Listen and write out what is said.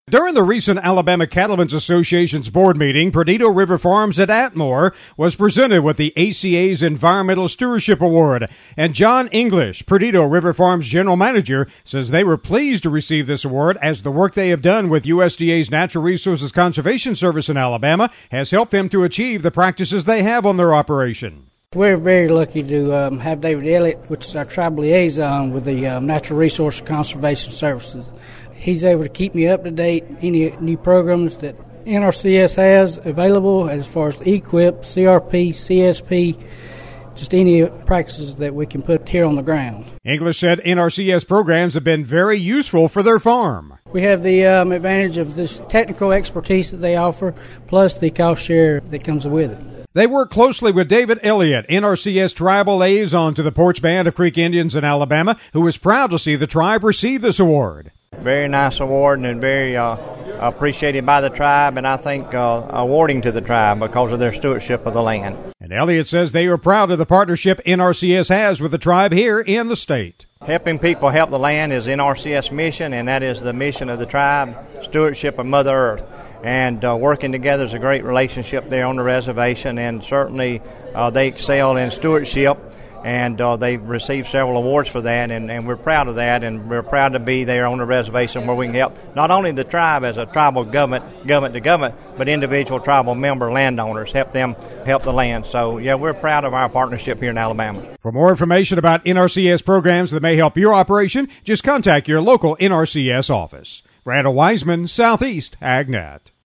During the recent Alabama Cattlemen's Association's board meeting, Perdido River Farms at Atmore was presented with the ACA's Environmental Stewardship Award. And John English, Perdido River Farms General Manager, says they were pleased to receive this award as the work they have done with USDA's Natural Resources Conservation Service in Alabama has helped them to achieve the practices they have on their operation. We're very lucky to have David Elliott, which is our tribal liaison with the Natural Resource Conservation Services. He's able to keep me up to date, any new programs that NRCS has available as far as EQIP, CRP, CSP, just any practices that we can put here on the ground. English said NRCS programs have been very useful for their farm. We have the advantage of this technical expertise that they offer, plus the cost share that comes with it. They work closely with David Elliott, NRCS tribal liaison to the Porch Band of Creek Indians in Alabama, who is proud to see the tribe receive this award. Very nice award and very appreciated by the tribe, and I think awarding to the tribe because of their stewardship of the land. And Elliott says they are proud of the partnership NRCS has with the tribe here in the state. Helping people help the land is NRCS mission, and that is the mission of the tribe, stewardship of Mother Earth. And working together is a great relationship there on the reservation, and certainly they excel in stewardship, and they've received several awards for that, and we're proud of that, and we're proud to be there on the reservation where we can help not only the tribe as a tribal government to government, but individual tribal member landowners, help them help the land. So, yeah, we're proud of our partnership here in Alabama. For more information about NRCS programs that may help your operation, just contact your local NRCS office. Randall Wiseman, Southeast AgNet.